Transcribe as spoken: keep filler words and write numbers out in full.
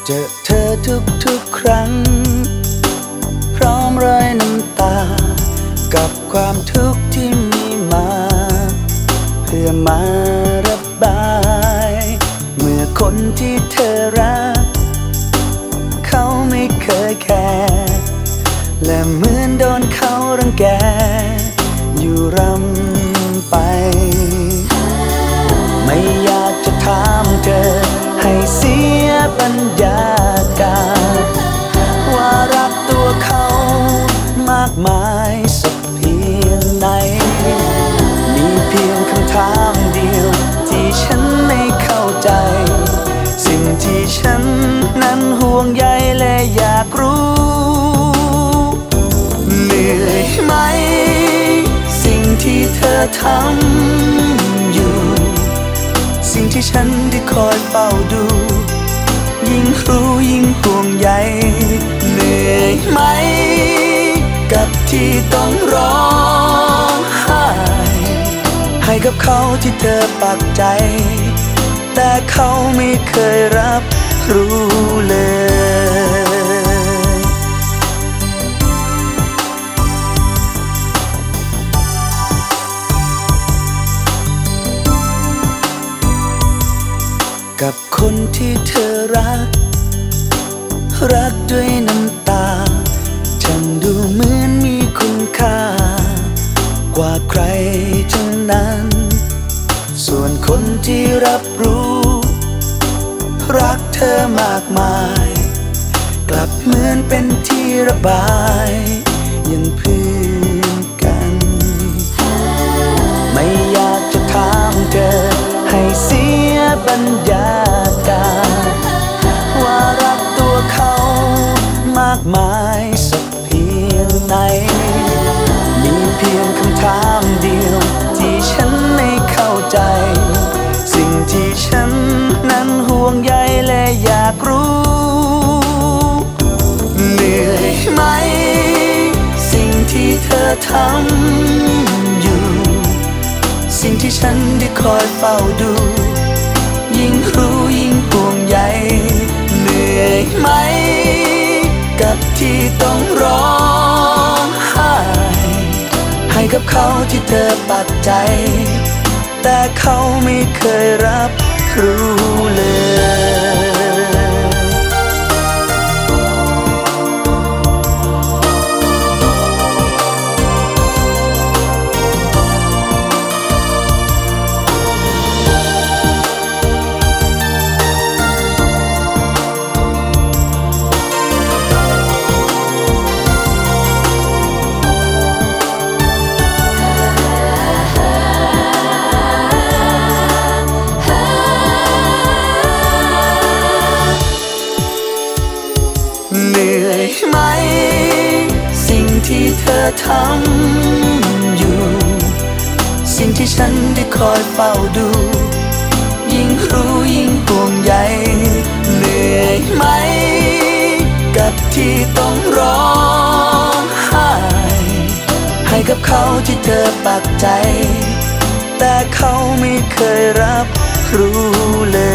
เจอเธอทุกๆครั้งพร้อมรอยน้ำตากับความทุกข์ที่มีมาเพื่อมาระบายเมื่อคนที่เธอรักเขาไม่เคยแคร์และเหมือนโดนเขารังแกอยู่รำไปไม่อยากจะถามเธอให้เสียบรรยากาศว่ารักตัวเขามากมายสักเพียงไหนมีเพียงคำถามเดียวที่ฉันไม่เข้าใจสิ่งที่ฉันนั้นห่วงใยและอยากรู้เหนื่อยไหมสิ่งที่เธอทำอยู่สิ่งที่ฉันได้คอยเฝ้าดูยิ่งรู้ยิ่งห่วงใยเหนื่อยไหมกับที่ต้องร้องไห้ให้กับเขาที่เธอปักใจแต่เขาไม่เคยรับรู้เลยกับคนที่เธอรักรักด้วยน้ำตาฉันดูเหมือนมีคุณค่ากว่าใครทั้งนั้นส่วนคนที่รับรู้รักเธอมากมายกลับเหมือนเป็นที่ระบายยังเพื่อนกันไม่อยากจะถามเธอให้เสียบรรยากาศว่ารักตัวเขามากมายสักเพียงไหนมีเพียงคำถามเดียวที่ฉันไม่เข้าใจสิ่งที่ฉันนั้นห่วงใยและอยากรู้เหนื่อยไหมสิ่งที่เธอทำอยู่สิ่งที่ฉันได้คอยเฝ้าดูยิ่งรู้ยิ่งห่วงใยเหนื่อยไหมกับที่ต้องร้องไห้ให้กับเขาที่เธอปักใจแต่เขาไม่เคยรับรู้เลยเหนื่อยไหมสิ่งที่เธอทำอยู่สิ่งที่ฉันได้คอยเฝ้าดูยิ่งรู้ยิ่งห่วงใยเหนื่อยไหมกับที่ต้องร้องไห้ให้กับเขาที่เธอปักใจแต่เขาไม่เคยรับรู้เลย